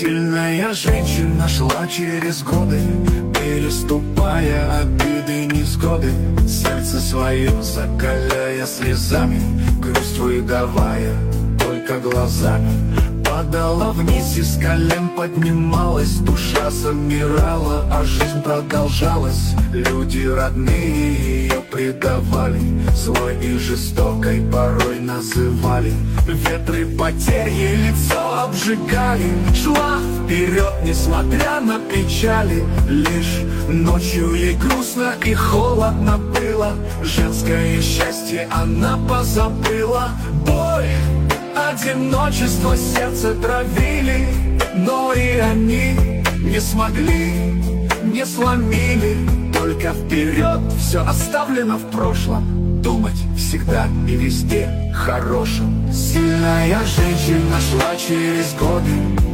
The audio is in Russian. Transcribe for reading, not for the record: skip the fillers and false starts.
Сильная женщина шла через годы, переступая обиды, невзгоды, сердце свое закаляя слезами, грусть выдавая только глазами. Падала вниз, из колен поднималась, душа замирала, а жизнь продолжалась. Люди родные ее предавали, злой и жестокой порой называли. Ветры потери лицо обжигали, шла вперед, несмотря на печали. Лишь ночью ей грустно и холодно было, женское счастье она позабыла. Боль, одиночество сердце травили, но и они не смогли, не сломили. Только вперед, все оставлено в прошлом, думать всегда и везде хорошим. Сильная женщина шла через годы,